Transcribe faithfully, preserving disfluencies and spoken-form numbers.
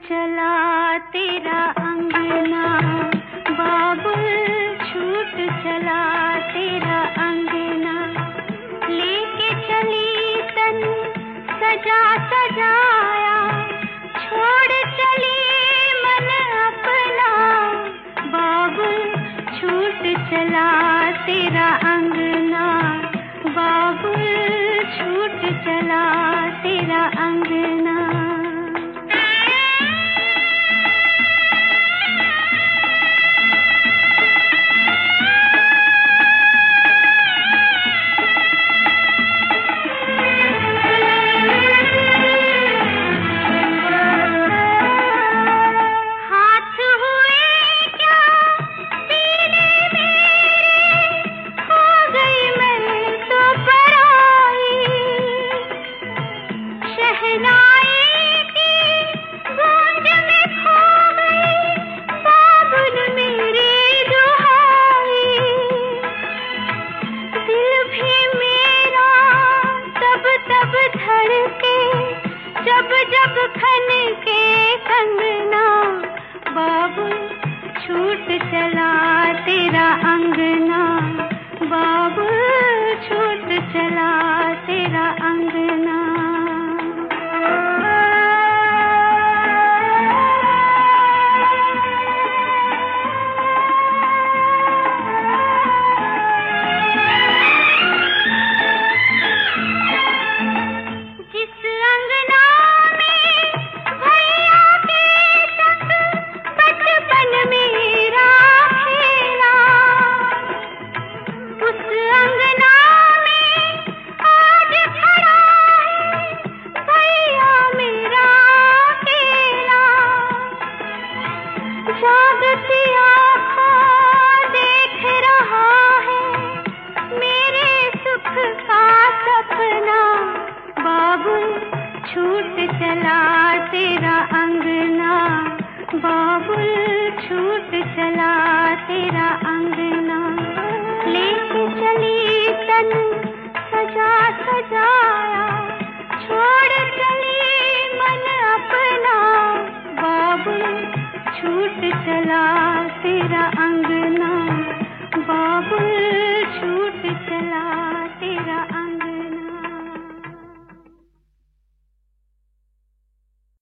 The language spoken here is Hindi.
चला तेरा अंगना, बाबुल छूट चला तेरा अंगना। लेके चली तन सजा सजाया, छोड़ चली मन अपना, बाबुल छूट चला तेरा अंगना, बाबुल छूट चला तेरा अंगना। जब जब खन के कंगना, बाबुल छूट चला तेरा अंगना, बाबुल छूट चला तेरा अंगना। जागती आँखों देख रहा है मेरे सुख का सपना, बाबुल छूट चला तेरा अंगना, बाबुल छूट चला तेरा अंगना। लेके चली तन सजा सजाया, छोड़ चली मन अपना, बाबुल छूट चला तेरा अंग